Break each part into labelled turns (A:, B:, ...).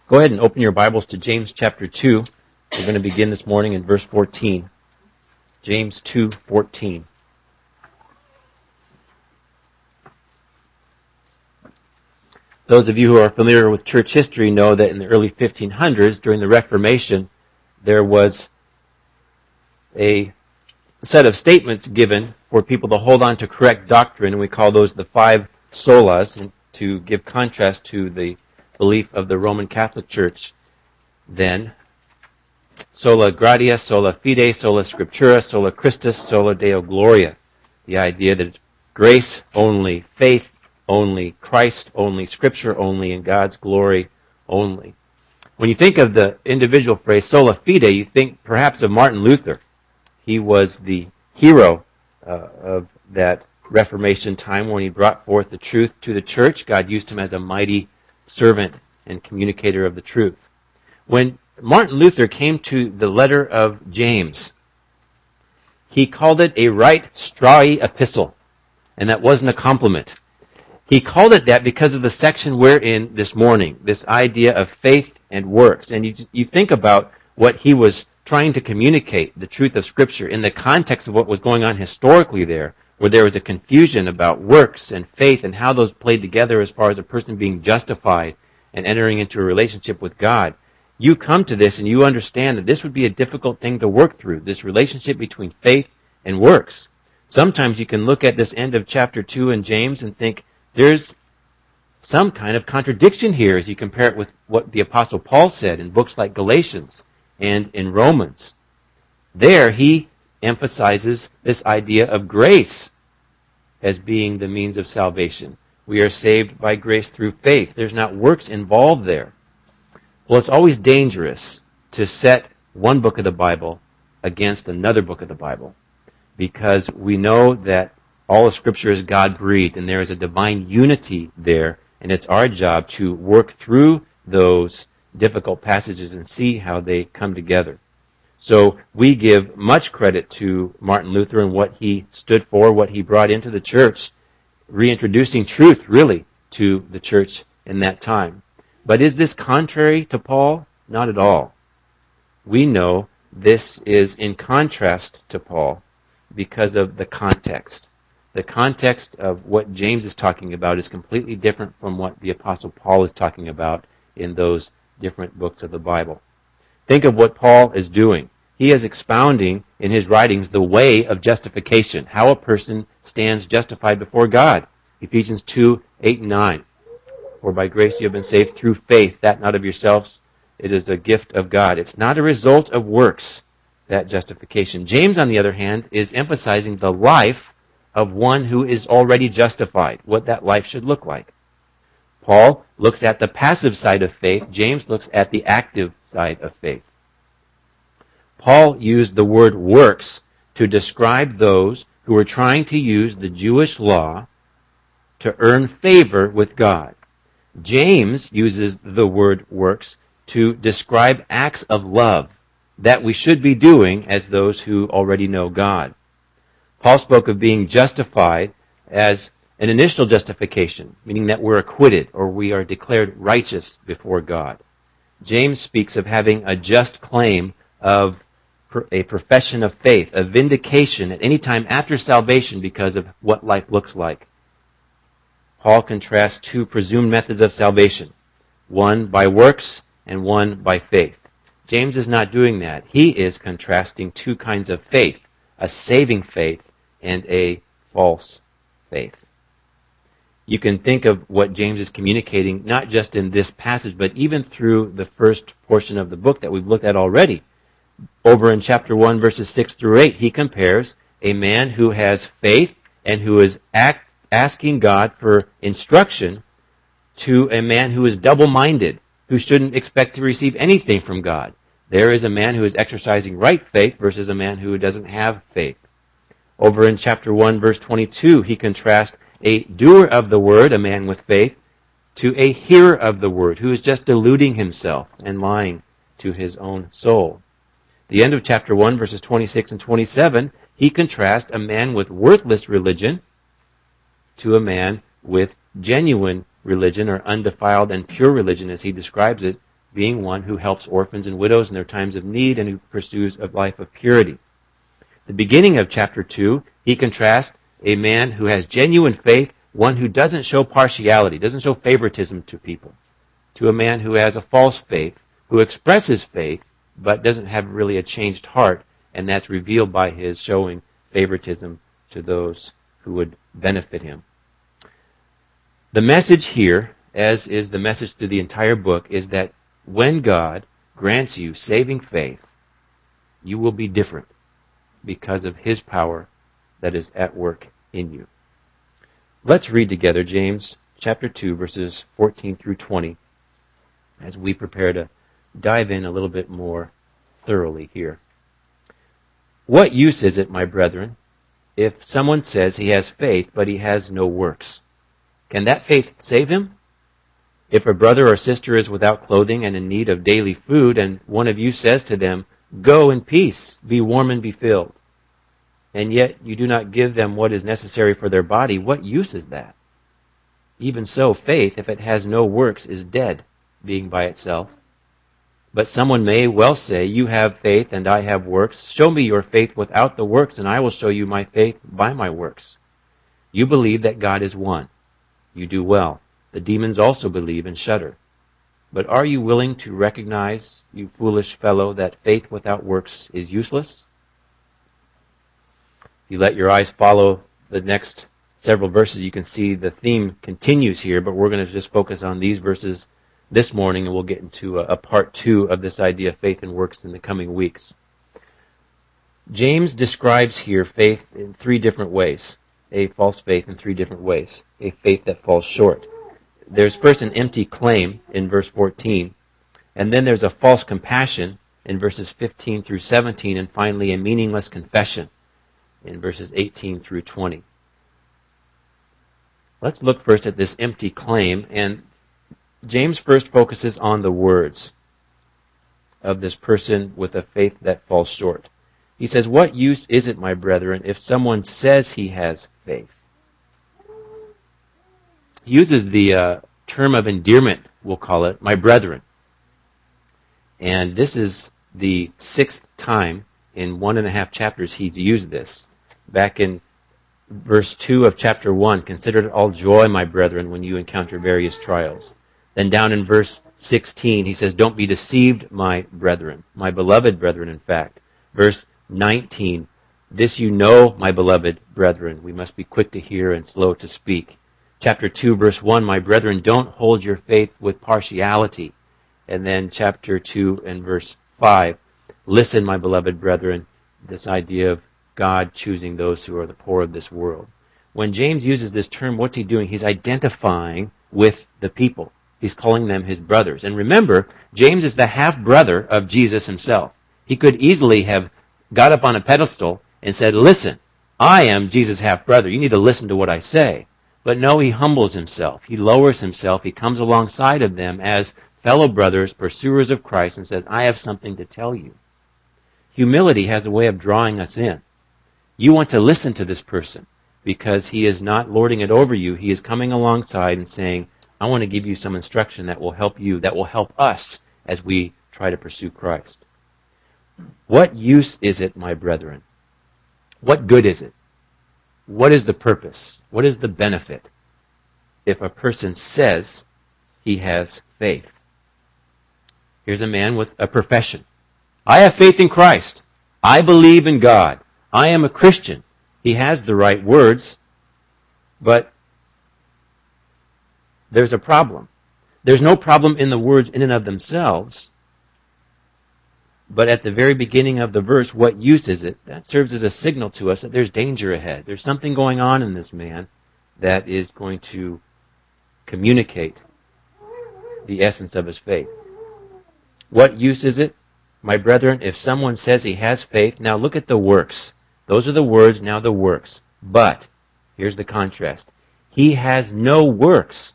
A: Go ahead and open your Bibles to James chapter 2. We're going to begin this morning in verse 14. James 2:14. Those of you who are familiar with church history know that in the early 1500s, during the Reformation, there was a set of statements given for people to hold on to correct doctrine, and we call those the five solas, and to give contrast to the belief of the Roman Catholic Church then. Sola gratia, sola fide, sola scriptura, sola Christus, sola Deo gloria. The idea that it's grace only, faith only, Christ only, Scripture only, and God's glory only. When you think of the individual phrase sola fide, you think perhaps of Martin Luther. He was the hero of that Reformation time when he brought forth the truth to the church. God used him as a mighty servant and communicator of the truth. When Martin Luther came to the letter of James, he called it a right strawy epistle, and that wasn't a compliment. He called it that because of the section we're in this morning, this idea of faith and works. And you think about what he was trying to communicate, the truth of Scripture, in the context of what was going on historically there, where there was a confusion about works and faith and how those played together as far as a person being justified and entering into a relationship with God. You come to this and you understand that this would be a difficult thing to work through, this relationship between faith and works. Sometimes you can look at this end of chapter 2 in James and think there's some kind of contradiction here as you compare it with what the Apostle Paul said in books like Galatians and in Romans. There he emphasizes this idea of grace as being the means of salvation. We are saved by grace through faith. There's not works involved there. Well, it's always dangerous to set one book of the Bible against another book of the Bible, because we know that all of Scripture is God-breathed, and there is a divine unity there, and it's our job to work through those difficult passages and see how they come together. So we give much credit to Martin Luther and what he stood for, what he brought into the church, reintroducing truth, really, to the church in that time. But is this contrary to Paul? Not at all. We know this is in contrast to Paul because of the context. The context of what James is talking about is completely different from what the Apostle Paul is talking about in those different books of the Bible. Think of what Paul is doing. He is expounding in his writings the way of justification, how a person stands justified before God. Ephesians 2:8 and 9. For by grace you have been saved through faith, that not of yourselves, it is the gift of God. It's not a result of works, that justification. James, on the other hand, is emphasizing the life of one who is already justified, what that life should look like. Paul looks at the passive side of faith. James looks at the active side of faith. Paul used the word works to describe those who were trying to use the Jewish law to earn favor with God. James uses the word works to describe acts of love that we should be doing as those who already know God. Paul spoke of being justified as an initial justification, meaning that we're acquitted or we are declared righteous before God. James speaks of having a just claim of a profession of faith, a vindication at any time after salvation because of what life looks like. Paul contrasts two presumed methods of salvation, one by works and one by faith. James is not doing that. He is contrasting two kinds of faith, a saving faith and a false faith. You can think of what James is communicating not just in this passage, but even through the first portion of the book that we've looked at already. Over in chapter 1, verses 6 through 8, he compares a man who has faith and who is asking God for instruction to a man who is double-minded, who shouldn't expect to receive anything from God. There is a man who is exercising right faith versus a man who doesn't have faith. Over in chapter 1, verse 22, he contrasts a doer of the word, a man with faith, to a hearer of the word, who is just deluding himself and lying to his own soul. The end of chapter 1, verses 26 and 27, he contrasts a man with worthless religion to a man with genuine religion, or undefiled and pure religion as he describes it, being one who helps orphans and widows in their times of need and who pursues a life of purity. The beginning of chapter 2, he contrasts a man who has genuine faith, one who doesn't show partiality, doesn't show favoritism to people, to a man who has a false faith, who expresses faith, but doesn't have really a changed heart, and that's revealed by his showing favoritism to those who would benefit him. The message here, as is the message through the entire book, is that when God grants you saving faith, you will be different because of His power that is at work in you. Let's read together James chapter 2, verses 14 through 20, as we prepare to dive in a little bit more thoroughly here. What use is it, my brethren, if someone says he has faith, but he has no works? Can that faith save him? If a brother or sister is without clothing and in need of daily food, and one of you says to them, "Go in peace, be warm and be filled," and yet you do not give them what is necessary for their body, what use is that? Even so, faith, if it has no works, is dead, being by itself. But someone may well say, "You have faith and I have works. Show me your faith without the works, and I will show you my faith by my works." You believe that God is one. You do well. The demons also believe and shudder. But are you willing to recognize, you foolish fellow, that faith without works is useless? If you let your eyes follow the next several verses, you can see the theme continues here, but we're going to just focus on these verses this morning, and we'll get into a part 2 of this idea of faith and works in the coming weeks. James describes here faith in 3 different ways. A false faith in 3 different ways. A faith that falls short. There's first an empty claim in verse 14, and then there's a false compassion in verses 15 through 17, and finally a meaningless confession in verses 18 through 20. Let's look first at this empty claim, and James first focuses on the words of this person with a faith that falls short. He says, "What use is it, my brethren, if someone says he has faith?" He uses the term of endearment, we'll call it, "my brethren." And this is the 6th time in 1.5 chapters he's used this. Back in verse 2 of chapter 1, "Consider it all joy, my brethren, when you encounter various trials." Then down in verse 16, he says, "Don't be deceived, my brethren," my beloved brethren, in fact. Verse 19, "This you know, my beloved brethren, we must be quick to hear and slow to speak." Chapter 2, verse 1, "My brethren, don't hold your faith with partiality." And then chapter 2 and verse 5, "Listen, my beloved brethren," this idea of God choosing those who are the poor of this world. When James uses this term, what's he doing? He's identifying with the people. He's calling them his brothers. And remember, James is the half-brother of Jesus himself. He could easily have got up on a pedestal and said, "Listen, I am Jesus' half-brother. You need to listen to what I say." But no, he humbles himself. He lowers himself. He comes alongside of them as fellow brothers, pursuers of Christ, and says, "I have something to tell you." Humility has a way of drawing us in. You want to listen to this person because he is not lording it over you. He is coming alongside and saying, "I want to give you some instruction that will help you, that will help us as we try to pursue Christ." What use is it, my brethren? What good is it? What is the purpose? What is the benefit if a person says he has faith? Here's a man with a profession. "I have faith in Christ. I believe in God. I am a Christian." He has the right words, but there's a problem. There's no problem in the words in and of themselves, but at the very beginning of the verse, what use is it? That serves as a signal to us that there's danger ahead. There's something going on in this man that is going to communicate the essence of his faith. What use is it, my brethren, if someone says he has faith? Now look at the works. Those are the words, now the works. But, here's the contrast. He has no works.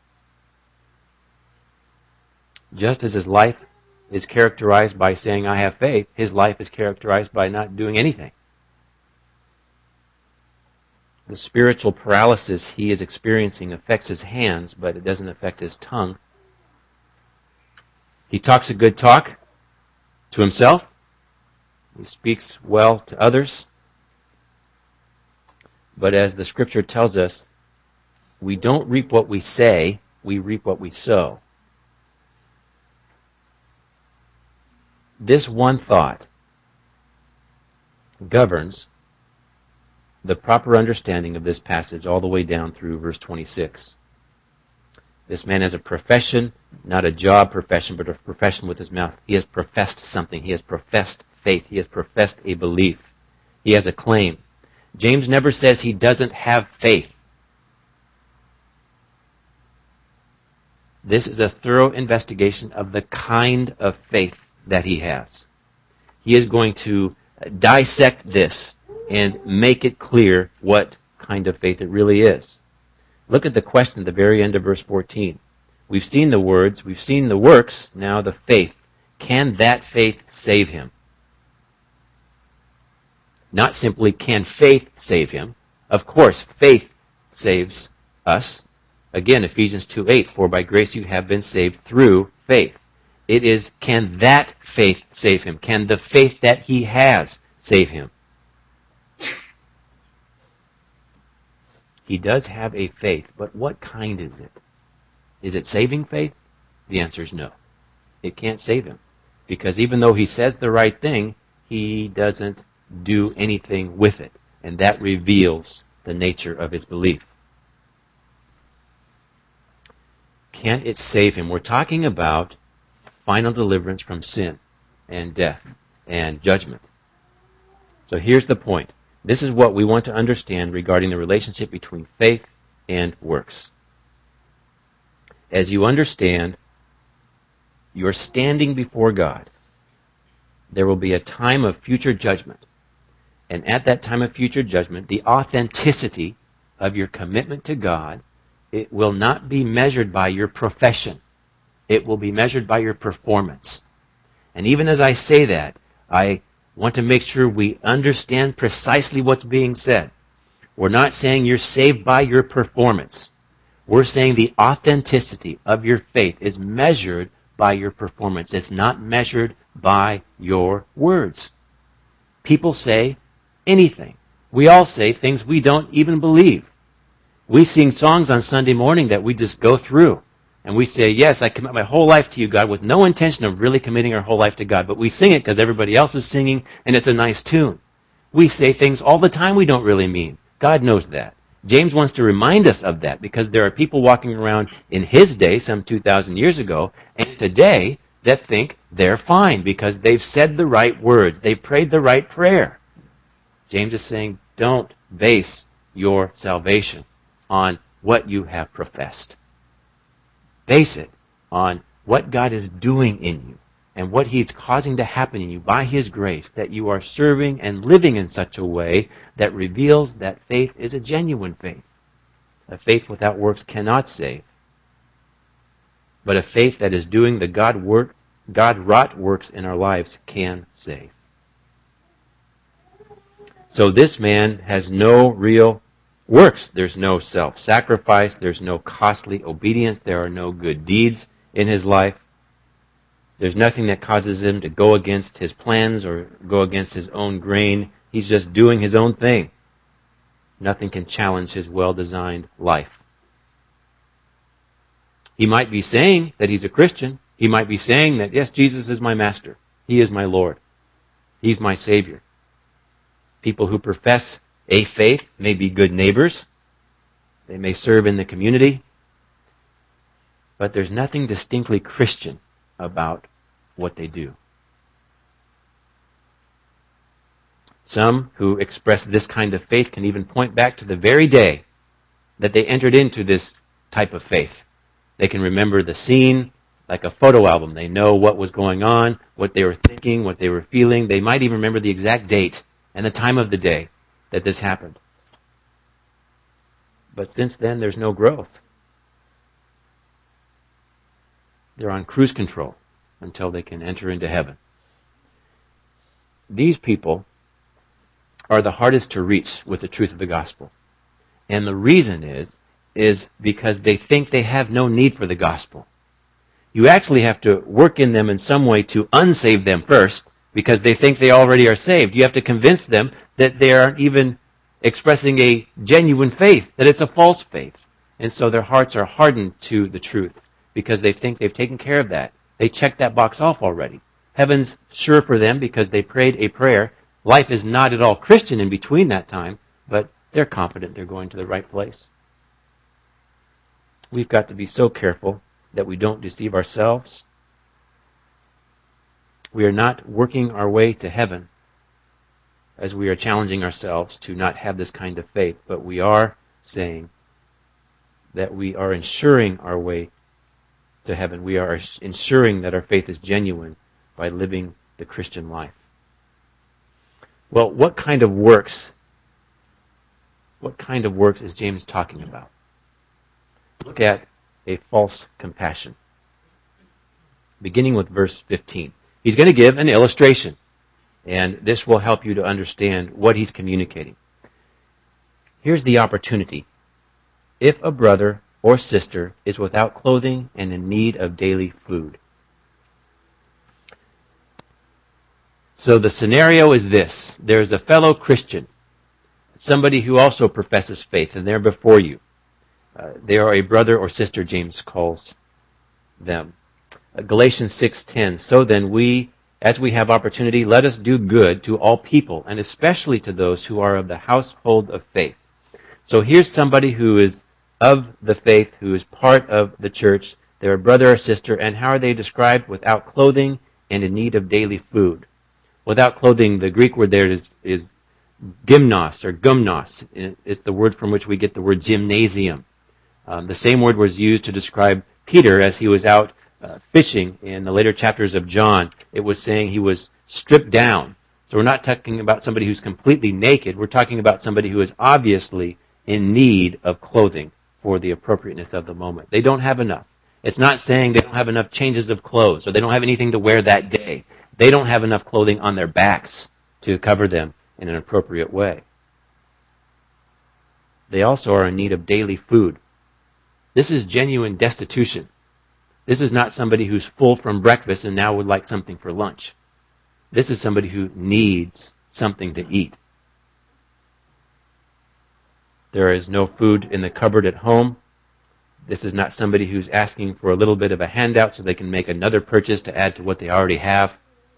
A: Just as his life is characterized by saying, "I have faith," his life is characterized by not doing anything. The spiritual paralysis he is experiencing affects his hands, but it doesn't affect his tongue. He talks a good talk to himself. He speaks well to others. But as the Scripture tells us, we don't reap what we say, we reap what we sow. This one thought governs the proper understanding of this passage all the way down through verse 26. This man has a profession, not a job profession, but a profession with his mouth. He has professed something. He has professed faith. He has professed a belief. He has a claim. James never says he doesn't have faith. This is a thorough investigation of the kind of faith that he has. He is going to dissect this and make it clear what kind of faith it really is. Look at the question at the very end of verse 14. We've seen the words, we've seen the works, now the faith. Can that faith save him? Not simply, can faith save him? Of course, faith saves us. Again, Ephesians 2:8, for by grace you have been saved through faith. It is, can that faith save him? Can the faith that he has save him? He does have a faith, but what kind is it? Is it saving faith? The answer is no. It can't save him. Because even though he says the right thing, he doesn't do anything with it. And that reveals the nature of his belief. Can it save him? We're talking about final deliverance from sin and death and judgment. So here's the point. This is what we want to understand regarding the relationship between faith and works. As you understand, you're standing before God. There will be a time of future judgment. And at that time of future judgment, the authenticity of your commitment to God, it will not be measured by your profession. It will be measured by your performance. And even as I say that, I want to make sure we understand precisely what's being said. We're not saying you're saved by your performance. We're saying the authenticity of your faith is measured by your performance. It's not measured by your words. People say anything. We all say things we don't even believe. We sing songs on Sunday morning that we just go through. And we say, yes, I commit my whole life to you, God, with no intention of really committing our whole life to God. But we sing it because everybody else is singing, and it's a nice tune. We say things all the time we don't really mean. God knows that. James wants to remind us of that because there are people walking around in his day, some 2,000 years ago, and today that think they're fine because they've said the right words. They've prayed the right prayer. James is saying, don't base your salvation on what you have professed. Base it on what God is doing in you and what He's causing to happen in you by His grace, that you are serving and living in such a way that reveals that faith is a genuine faith. A faith without works cannot save. But a faith that is doing the God-wrought works in our lives can save. So this man has no real works. There's no self-sacrifice. There's no costly obedience. There are no good deeds in his life. There's nothing that causes him to go against his plans or go against his own grain. He's just doing his own thing. Nothing can challenge his well-designed life. He might be saying that he's a Christian. He might be saying that, yes, Jesus is my master. He is my Lord. He's my Savior. People who profess a faith may be good neighbors. They may serve in the community. But there's nothing distinctly Christian about what they do. Some who express this kind of faith can even point back to the very day that they entered into this type of faith. They can remember the scene like a photo album. They know what was going on, what they were thinking, what they were feeling. They might even remember the exact date and the time of the day that this happened. But since then, there's no growth. They're on cruise control until they can enter into heaven. These people are the hardest to reach with the truth of the gospel. And the reason is because they think they have no need for the gospel. You actually have to work in them in some way to unsave them first, because they think they already are saved. You have to convince them that they aren't even expressing a genuine faith, that it's a false faith. And so their hearts are hardened to the truth because they think they've taken care of that. They checked that box off already. Heaven's sure for them because they prayed a prayer. Life is not at all Christian in between that time, but they're confident they're going to the right place. We've got to be so careful that we don't deceive ourselves. We are not working our way to heaven as we are challenging ourselves to not have this kind of faith, but we are saying that we are ensuring our way to heaven. We are ensuring that our faith is genuine by living the Christian life. Well, what kind of works is James talking about? Look at a false compassion. Beginning with verse 15. He's going to give an illustration, and this will help you to understand what he's communicating. Here's the opportunity. If a brother or sister is without clothing and in need of daily food. So the scenario is this. There's a fellow Christian, somebody who also professes faith, and they're before you. They are a brother or sister, James calls them. Galatians 6:10. So then as we have opportunity, let us do good to all people, and especially to those who are of the household of faith. So here's somebody who is of the faith, who is part of the church. They're a brother or sister, and how are they described? Without clothing and in need of daily food. Without clothing, the Greek word there is gymnos or gumnos. It's the word from which we get the word gymnasium. The same word was used to describe Peter as he was out fishing in the later chapters of John. It was saying he was stripped down. So we're not talking about somebody who's completely naked. We're talking about somebody who is obviously in need of clothing for the appropriateness of the moment. They don't have enough. It's not saying they don't have enough changes of clothes or they don't have anything to wear that day. They don't have enough clothing on their backs to cover them in an appropriate way. They also are in need of daily food. This is genuine destitution. This is not somebody who's full from breakfast and now would like something for lunch. This is somebody who needs something to eat. There is no food in the cupboard at home. This is not somebody who's asking for a little bit of a handout so they can make another purchase to add to what they already have.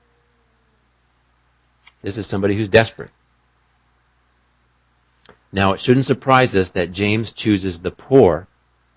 A: This is somebody who's desperate. Now, it shouldn't surprise us that James chooses the poor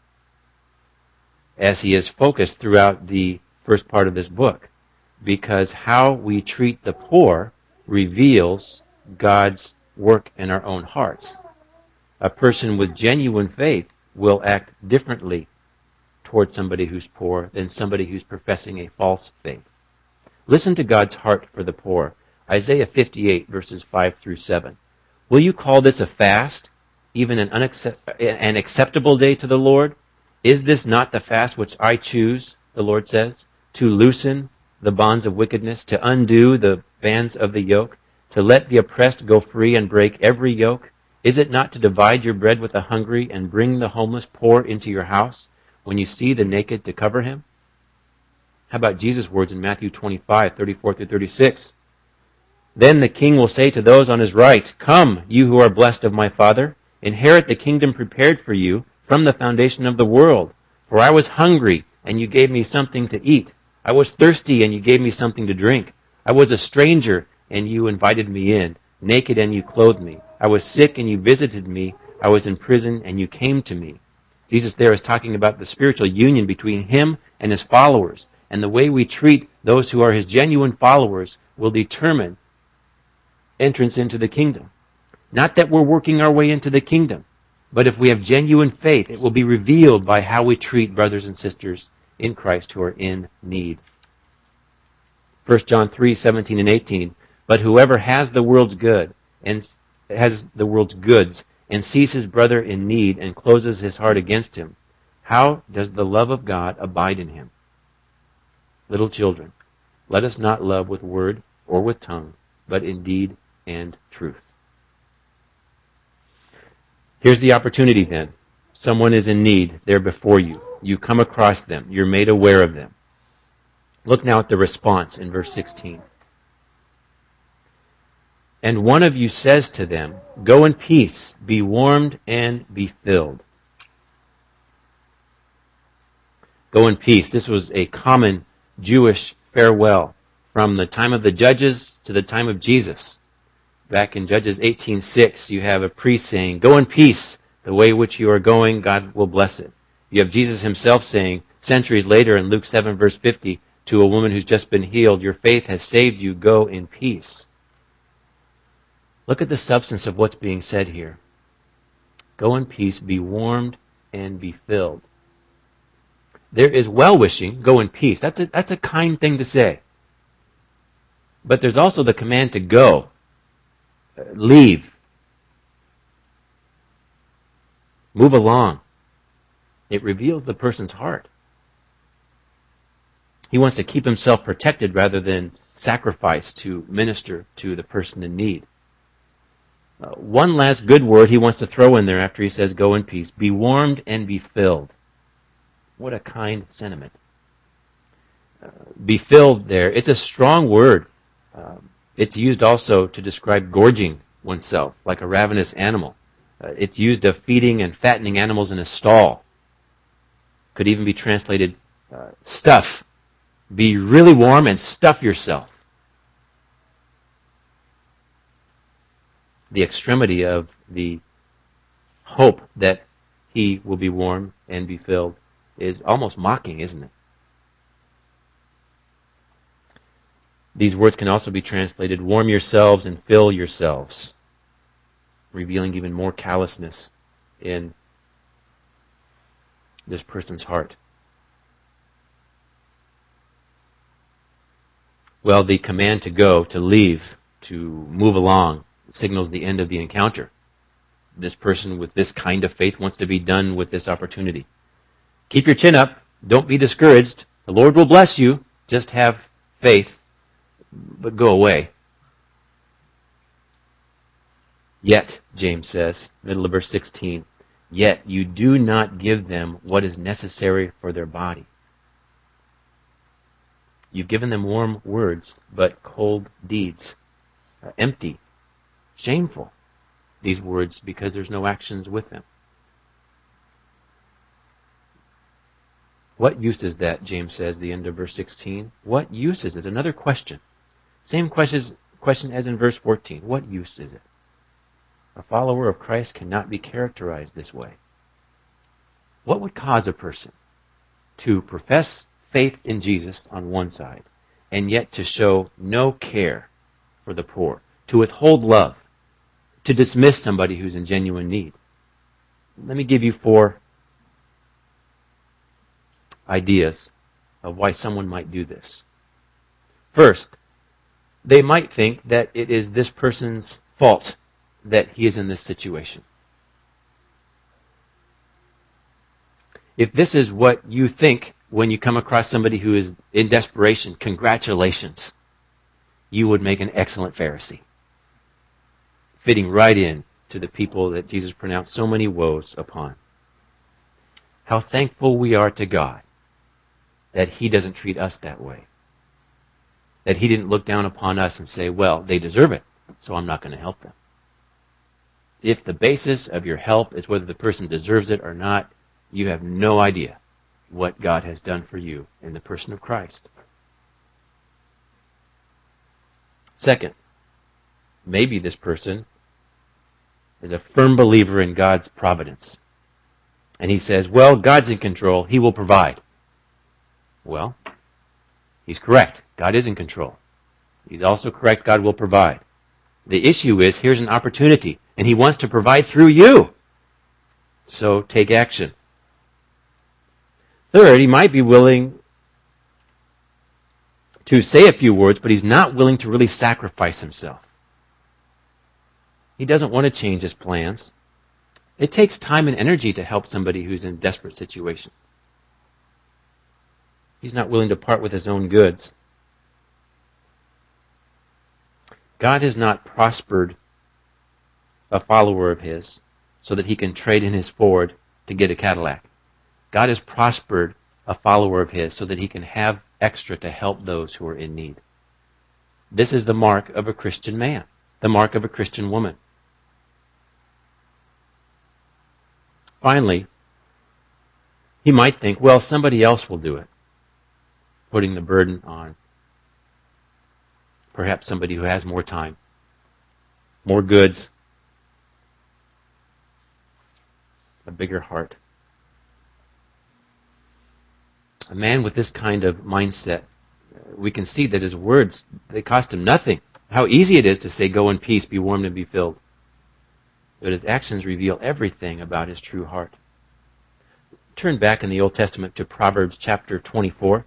A: as he is focused throughout the first part of this book, because how we treat the poor reveals God's work in our own hearts. A person with genuine faith will act differently toward somebody who's poor than somebody who's professing a false faith. Listen to God's heart for the poor. Isaiah 58, verses 5 through 7. Will you call this a fast, even an acceptable day to the Lord? Is this not the fast which I choose, the Lord says, to loosen the bonds of wickedness, to undo the bands of the yoke, to let the oppressed go free and break every yoke? Is it not to divide your bread with the hungry and bring the homeless poor into your house when you see the naked to cover him? How about Jesus' words in Matthew 25, 34 through 36? Then the king will say to those on his right, "Come, you who are blessed of my Father, inherit the kingdom prepared for you from the foundation of the world. For I was hungry, and you gave me something to eat. I was thirsty, and you gave me something to drink. I was a stranger, and you invited me in. Naked, and you clothed me. I was sick, and you visited me. I was in prison, and you came to me." Jesus there is talking about the spiritual union between him and his followers. And the way we treat those who are his genuine followers will determine entrance into the kingdom. Not that we're working our way into the kingdom, but if we have genuine faith, it will be revealed by how we treat brothers and sisters in Christ who are in need. 1 John 3, 17 and 18. But whoever has the world's goods and sees his brother in need and closes his heart against him, how does the love of God abide in him? Little children, let us not love with word or with tongue, but in deed and truth. Here's the opportunity then. Someone is in need. They're before you. You come across them. You're made aware of them. Look now at the response in verse 16. And one of you says to them, "Go in peace, be warmed and be filled." Go in peace. This was a common Jewish farewell from the time of the judges to the time of Jesus. Back in Judges 18:6, you have a priest saying, "Go in peace. The way which you are going, God will bless it." You have Jesus himself saying, centuries later in Luke 7, verse 50, to a woman who's just been healed, "Your faith has saved you. Go in peace." Look at the substance of what's being said here. Go in peace, be warmed, and be filled. There is well-wishing, go in peace. That's a kind thing to say. But there's also the command to go, leave, move along. It reveals the person's heart. He wants to keep himself protected rather than sacrifice to minister to the person in need. One last good word he wants to throw in there after he says, "Go in peace." Be warmed and be filled. What a kind sentiment. Be filled there. It's a strong word. It's used also to describe gorging oneself, like a ravenous animal. It's used of feeding and fattening animals in a stall. Could even be translated stuff. Be really warm and stuff yourself. The extremity of the hope that he will be warm and be filled is almost mocking, isn't it? These words can also be translated, warm yourselves and fill yourselves, revealing even more callousness in this person's heart. Well, the command to go, to leave, to move along, signals the end of the encounter. This person with this kind of faith wants to be done with this opportunity. Keep your chin up. Don't be discouraged. The Lord will bless you. Just have faith, but go away. Yet, James says, middle of verse 16, yet you do not give them what is necessary for their body. You've given them warm words, but cold deeds. Empty. Shameful, these words, because there's no actions with them. What use is that, James says, the end of verse 16? What use is it? Another question. Same question as in verse 14. What use is it? A follower of Christ cannot be characterized this way. What would cause a person to profess faith in Jesus on one side, and yet to show no care for the poor, to withhold love, to dismiss somebody who's in genuine need? Let me give you 4 ideas of why someone might do this. First, they might think that it is this person's fault that he is in this situation. If this is what you think when you come across somebody who is in desperation, congratulations. You would make an excellent Pharisee, fitting right in to the people that Jesus pronounced so many woes upon. How thankful we are to God that He doesn't treat us that way. That He didn't look down upon us and say, well, they deserve it, so I'm not going to help them. If the basis of your help is whether the person deserves it or not, you have no idea what God has done for you in the person of Christ. Second, maybe this person is a firm believer in God's providence. And he says, well, God's in control. He will provide. Well, he's correct. God is in control. He's also correct. God will provide. The issue is, here's an opportunity, and He wants to provide through you. So take action. Third, he might be willing to say a few words, but he's not willing to really sacrifice himself. He doesn't want to change his plans. It takes time and energy to help somebody who's in a desperate situation. He's not willing to part with his own goods. God has not prospered a follower of His so that he can trade in his Ford to get a Cadillac. God has prospered a follower of His so that he can have extra to help those who are in need. This is the mark of a Christian man, the mark of a Christian woman. Finally, he might think, well, somebody else will do it, putting the burden on perhaps somebody who has more time, more goods, a bigger heart. A man with this kind of mindset, we can see that his words, they cost him nothing. How easy it is to say, go in peace, be warmed and be filled. But his actions reveal everything about his true heart. Turn back in the Old Testament to Proverbs chapter 24.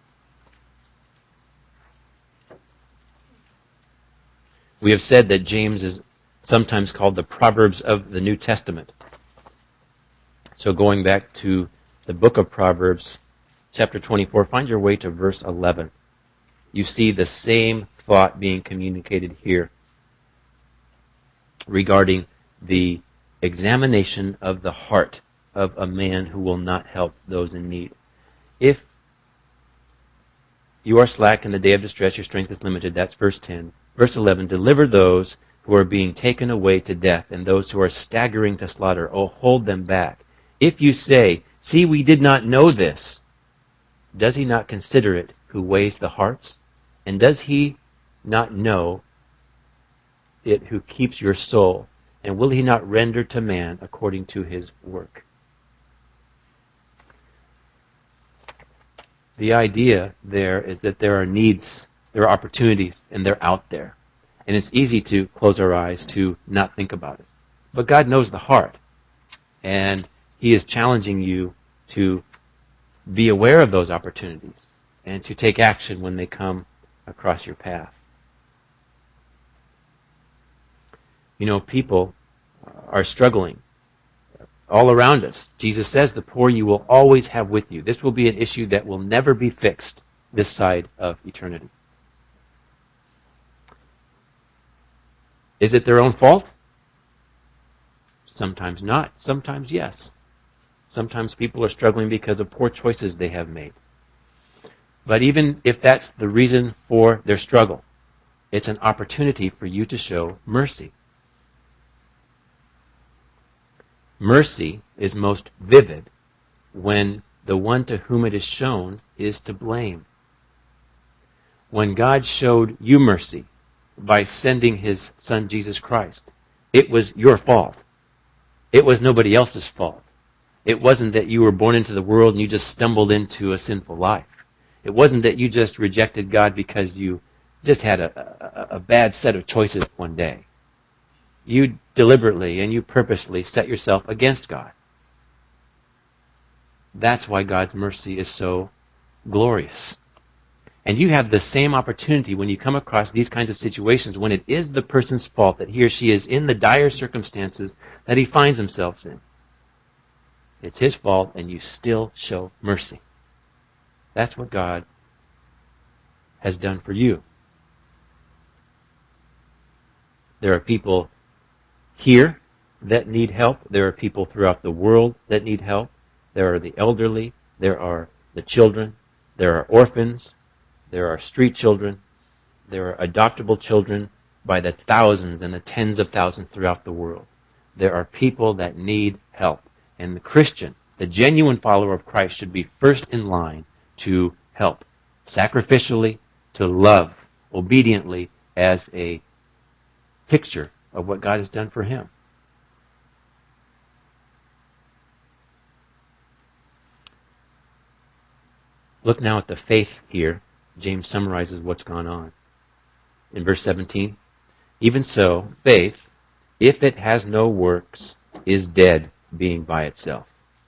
A: We have said that James is sometimes called the Proverbs of the New Testament. So going back to the book of Proverbs, chapter 24, find your way to verse 11. You see the same thought being communicated here regarding the examination of the heart of a man who will not help those in need. If you are slack in the day of distress, your strength is limited. That's verse 10. Verse 11, deliver those who are being taken away to death and those who are staggering to slaughter. Oh, hold them back. If you say, see, we did not know this, does he not consider it who weighs the hearts? And does he not know it who keeps your soul? And will he not render to man according to his work? The idea there is that there are needs, there are opportunities, and they're out there. And it's easy to close our eyes to not think about it. But God knows the heart. And he is challenging you to be aware of those opportunities and to take action when they come across your path. You know, people are struggling all around us. Jesus says, the poor you will always have with you. This will be an issue that will never be fixed this side of eternity. Is it their own fault? Sometimes not. Sometimes yes. Sometimes people are struggling because of poor choices they have made. But even if that's the reason for their struggle, it's an opportunity for you to show mercy. Mercy is most vivid when the one to whom it is shown is to blame. When God showed you mercy by sending his Son Jesus Christ, it was your fault. It was nobody else's fault. It wasn't that you were born into the world and you just stumbled into a sinful life. It wasn't that you just rejected God because you just had a bad set of choices one day. You deliberately and you purposely set yourself against God. That's why God's mercy is so glorious. And you have the same opportunity when you come across these kinds of situations when it is the person's fault that he or she is in the dire circumstances that he finds himself in. It's his fault and you still show mercy. That's what God has done for you. There are people here that need help. There are people throughout the world that need help. There are the elderly. There are the children. There are orphans. There are street children. There are adoptable children by the thousands and the tens of thousands throughout the world. There are people that need help. And the Christian, the genuine follower of Christ, should be first in line to help, sacrificially, to love, obediently, as a picture of what God has done for him. Look now at the faith here. James summarizes what's gone on. In verse 17, even so, faith, if it has no works, is dead, being by itself.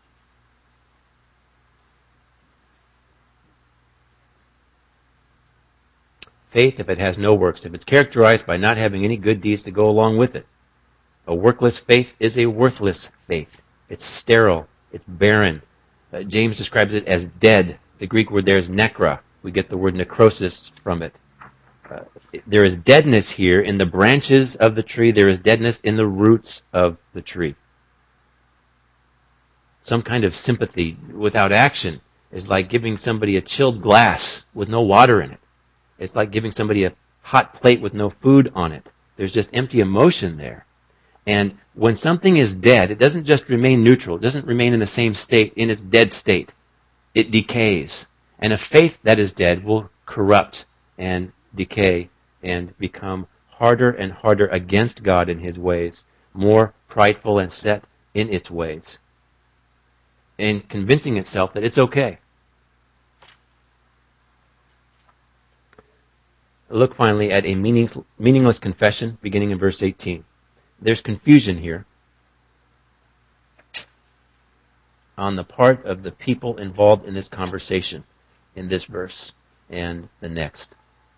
A: Faith, if it has no works, if it's characterized by not having any good deeds to go along with it. A workless faith is a worthless faith. It's sterile. It's barren. James describes it as dead. The Greek word there is nekra. We get the word necrosis from it. There is deadness here in the branches of the tree. There is deadness in the roots of the tree. Some kind of sympathy without action is like giving somebody a chilled glass with no water in it. It's like giving somebody a hot plate with no food on it. There's just empty emotion there. And when something is dead, it doesn't just remain neutral. It doesn't remain in the same state, in its dead state. It decays. And a faith that is dead will corrupt and decay and become harder and harder against God in His ways, more prideful and set in its ways, and convincing itself that it's okay. Look finally at a meaningless confession beginning in verse 18. There's confusion here on the part of the people involved in this conversation in this verse and the next.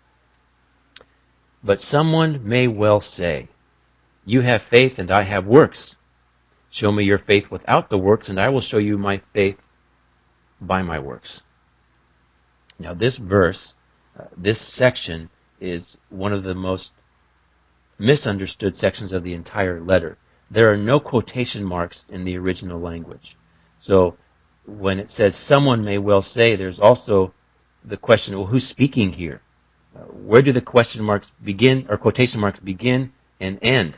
A: But someone may well say, "You have faith and I have works. Show me your faith without the works, and I will show you my faith by my works." Now this verse, this section, is one of the most misunderstood sections of the entire letter. There are no quotation marks in the original language. So when it says someone may well say, there's also the question, well, who's speaking here? Where do the question marks begin, or quotation marks begin and end?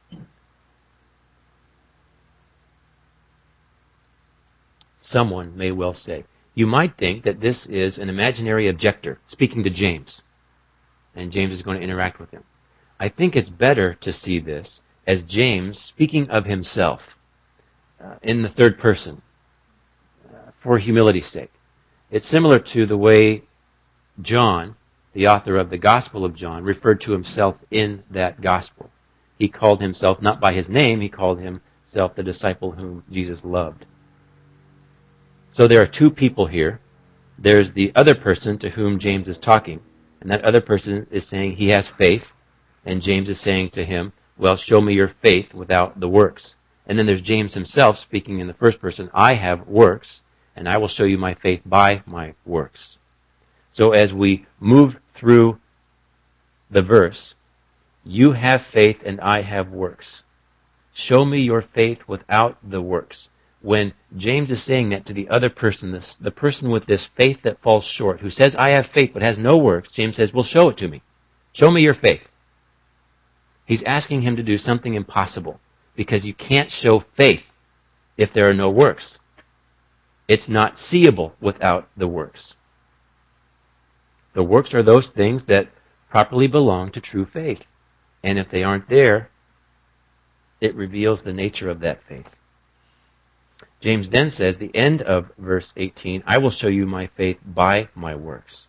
A: Someone may well say. You might think that this is an imaginary objector speaking to James, and James is going to interact with him. I think it's better to see this as James speaking of himself in the third person for humility's sake. It's similar to the way John, the author of the Gospel of John, referred to himself in that Gospel. He called himself not by his name, he called himself the disciple whom Jesus loved. So there are two people here. There's the other person to whom James is talking, and that other person is saying he has faith, and James is saying to him, well, show me your faith without the works. And then there's James himself speaking in the first person, I have works, and I will show you my faith by my works. So as we move through the verse, you have faith and I have works. Show me your faith without the works. When James is saying that to the other person, the person with this faith that falls short, who says, I have faith but has no works, James says, well, show it to me. Show me your faith. He's asking him to do something impossible, because you can't show faith if there are no works. It's not seeable without the works. The works are those things that properly belong to true faith. And if they aren't there, it reveals the nature of that faith. James then says, the end of verse 18, I will show you my faith by my works.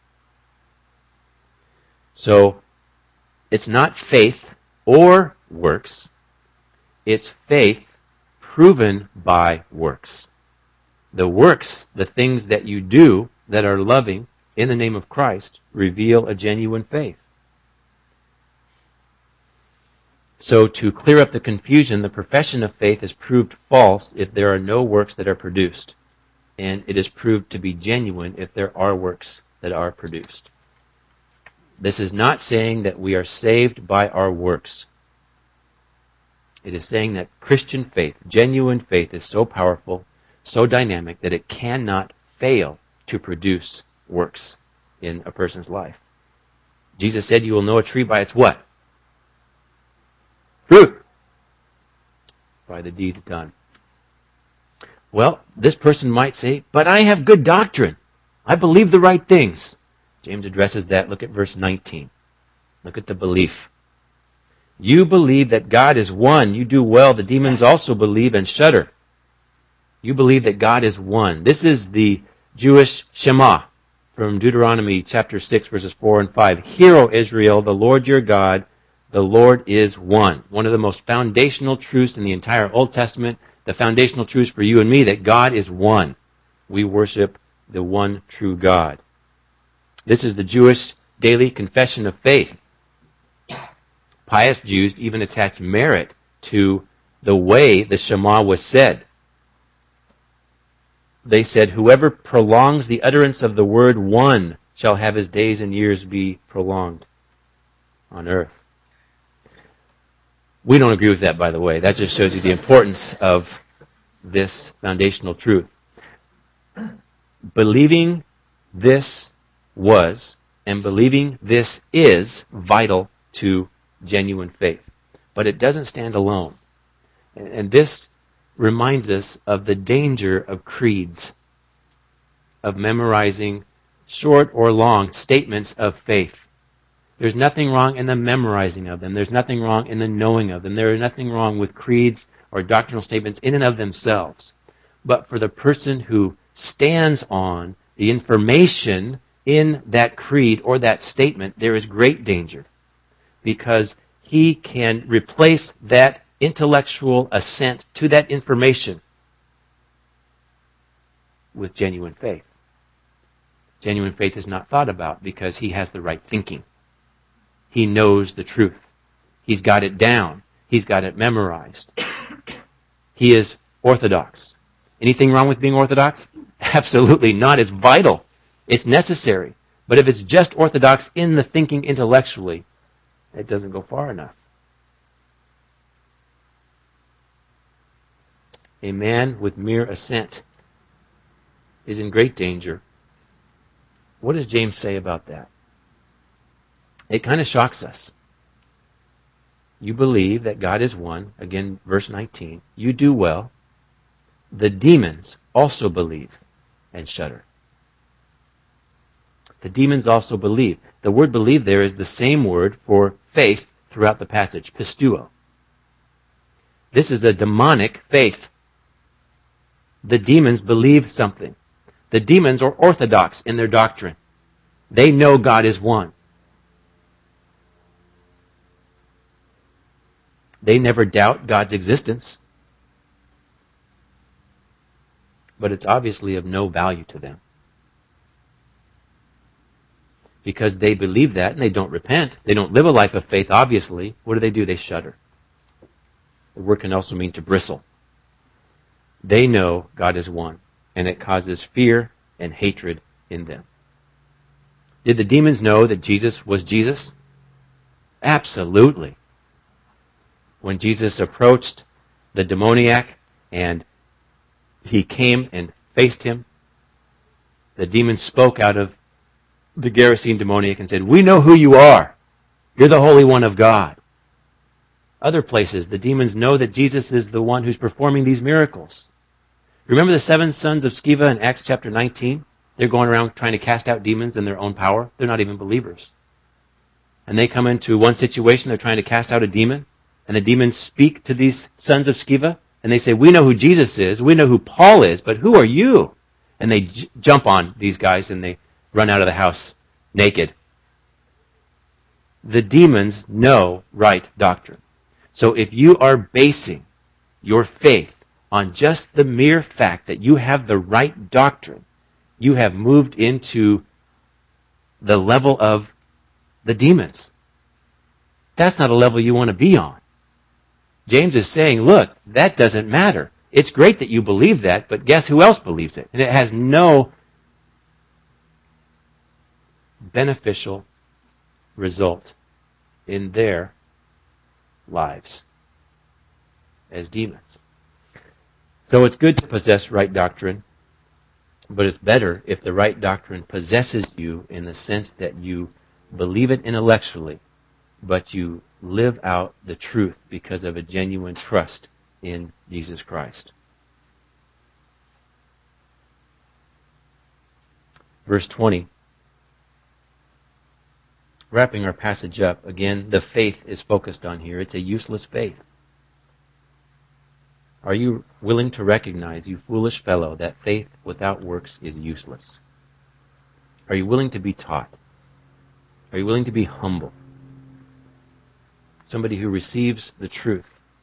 A: So, it's not faith or works. It's faith proven by works. The works, the things that you do that are loving in the name of Christ, reveal a genuine faith. So to clear up the confusion, the profession of faith is proved false if there are no works that are produced. And it is proved to be genuine if there are works that are produced. This is not saying that we are saved by our works. It is saying that Christian faith, genuine faith, is so powerful, so dynamic, that it cannot fail to produce works in a person's life. Jesus said, you will know a tree by its what? Fruit. By the deeds done. Well, this person might say, but I have good doctrine. I believe the right things. James addresses that. Look at verse 19. Look at the belief. You believe that God is one. You do well. The demons also believe and shudder. You believe that God is one. This is the Jewish Shema from Deuteronomy chapter 6, verses 4 and 5. Hear, O Israel, the Lord your God, the Lord is one. One of the most foundational truths in the entire Old Testament, the foundational truths for you and me, that God is one. We worship the one true God. This is the Jewish daily confession of faith. Pious Jews even attach merit to the way the Shema was said. They said, whoever prolongs the utterance of the word one shall have his days and years be prolonged on earth. We don't agree with that, by the way. That just shows you the importance of this foundational truth. believing this was and believing this is vital to genuine faith. But it doesn't stand alone. And this reminds us of the danger of creeds, of memorizing short or long statements of faith. There's nothing wrong in the memorizing of them. There's nothing wrong in the knowing of them. There is nothing wrong with creeds or doctrinal statements in and of themselves. But for the person who stands on the information in that creed or that statement, there is great danger, because he can replace that intellectual assent to that information with genuine faith. Genuine faith is not thought about because he has the right thinking. He knows the truth. He's got it down. He's got it memorized. He is orthodox. Anything wrong with being orthodox? Absolutely not. It's vital. It's necessary. But if it's just orthodox in the thinking intellectually, it doesn't go far enough. A man with mere assent is in great danger. What does James say about that? It kind of shocks us. You believe that God is one. Again, verse 19. You do well. The demons also believe and shudder. The demons also believe. The word believe there is the same word for faith throughout the passage, pistuo. This is a demonic faith. The demons believe something. The demons are orthodox in their doctrine. They know God is one. They never doubt God's existence. But it's obviously of no value to them. Because they believe that and they don't repent. They don't live a life of faith, obviously. What do? They shudder. The word can also mean to bristle. They know God is one, and it causes fear and hatred in them. Did the demons know that Jesus was Jesus? Absolutely. When Jesus approached the demoniac and he came and faced him, the demons spoke out of the Gerasene demoniac and said, "We know who you are. You're the Holy One of God." Other places, the demons know that Jesus is the one who's performing these miracles. Remember the 7 sons of Sceva in Acts chapter 19? They're going around trying to cast out demons in their own power. They're not even believers. And they come into one situation, they're trying to cast out a demon, and the demons speak to these sons of Sceva, and they say, "We know who Jesus is, we know who Paul is, but who are you?" And they jump on these guys and they run out of the house naked. The demons know right doctrine. So if you are basing your faith on just the mere fact that you have the right doctrine, you have moved into the level of the demons. That's not a level you want to be on. James is saying, look, that doesn't matter. It's great that you believe that, but guess who else believes it? And it has no beneficial result in their lives as demons. So it's good to possess right doctrine, but it's better if the right doctrine possesses you in the sense that you believe it intellectually, but you live out the truth because of a genuine trust in Jesus Christ. Verse 20. Wrapping our passage up, again, the faith is focused on here. It's a useless faith. Are you willing to recognize, you foolish fellow, that faith without works is useless? Are you willing to be taught? Are you willing to be humble? Somebody who receives the truth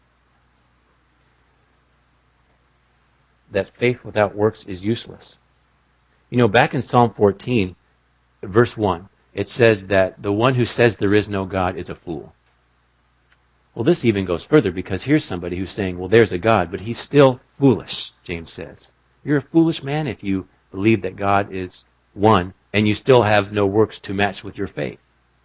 A: that faith without works is useless. You know, back in Psalm 14, verse 1, it says that the one who says there is no God is a fool. Well, this even goes further, because here's somebody who's saying, well, there's a God, but he's still foolish, James says. You're a foolish man if you believe that God is one, and you still have no works to match with your faith.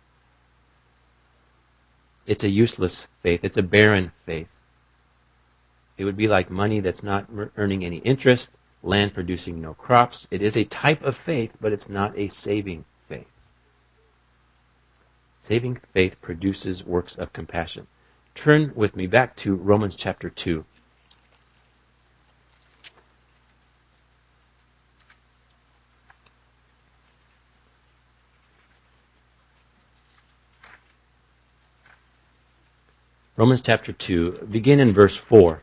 A: It's a useless faith. It's a barren faith. It would be like money that's not earning any interest. land producing no crops. It is a type of faith, but it's not a saving faith. Saving faith produces works of compassion. Turn with me back to Romans chapter 2. Romans chapter 2, begin in verse 4.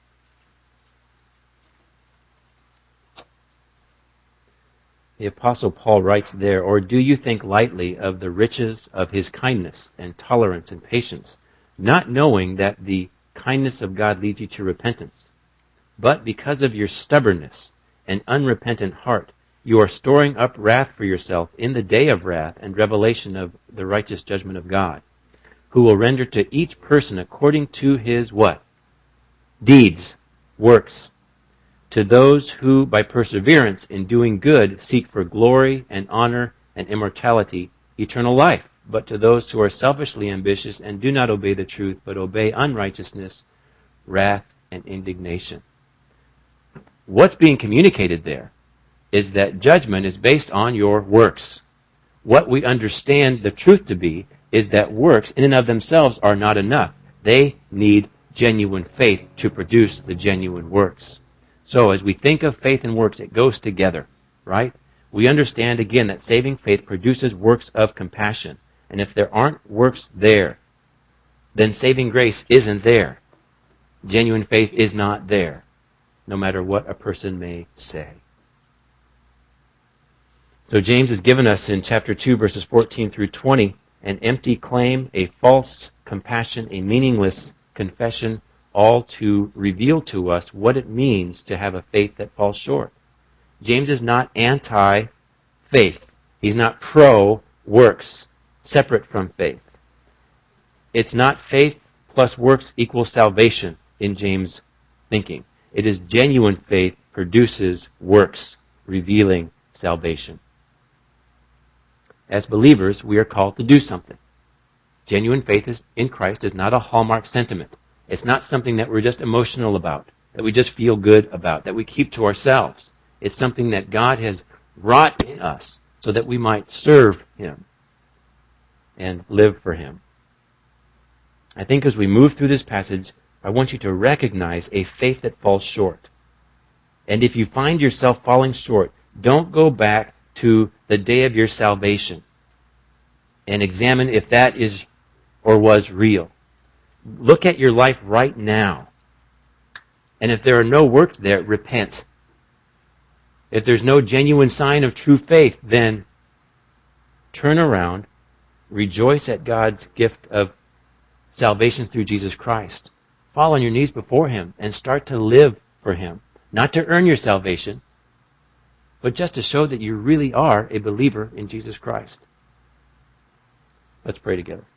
A: The Apostle Paul writes there, "Or do you think lightly of the riches of his kindness and tolerance and patience, not knowing that the kindness of God leads you to repentance? But because of your stubbornness and unrepentant heart, you are storing up wrath for yourself in the day of wrath and revelation of the righteous judgment of God, who will render to each person according to his" what? Deeds, works. To those who, by perseverance in doing good, seek for glory and honor and immortality, eternal life. But to those who are selfishly ambitious and do not obey the truth, but obey unrighteousness, wrath and indignation. What's being communicated there is that judgment is based on your works. What we understand the truth to be is that works in and of themselves are not enough. They need genuine faith to produce the genuine works. So as we think of faith and works, it goes together, right? We understand again that saving faith produces works of compassion. And if there aren't works there, then saving grace isn't there. Genuine faith is not there, no matter what a person may say. So James has given us in chapter 2, verses 14 through 20, an empty claim, a false compassion, a meaningless confession, all to reveal to us what it means to have a faith that falls short. James is not anti-faith. He's not pro-works, separate from faith. It's not faith plus works equals salvation in James' thinking. It is genuine faith produces works, revealing salvation. As believers, we are called to do something. Genuine faith in Christ is not a hallmark sentiment. It's not something that we're just emotional about, that we just feel good about, that we keep to ourselves. It's something that God has wrought in us so that we might serve Him and live for Him. I think as we move through this passage, I want you to recognize a faith that falls short. And if you find yourself falling short, don't go back to the day of your salvation and examine if that is or was real. Look at your life right now. And if there are no works there, repent. If there's no genuine sign of true faith, then turn around, rejoice at God's gift of salvation through Jesus Christ. Fall on your knees before Him and start to live for Him. Not to earn your salvation, but just to show that you really are a believer in Jesus Christ. Let's pray together.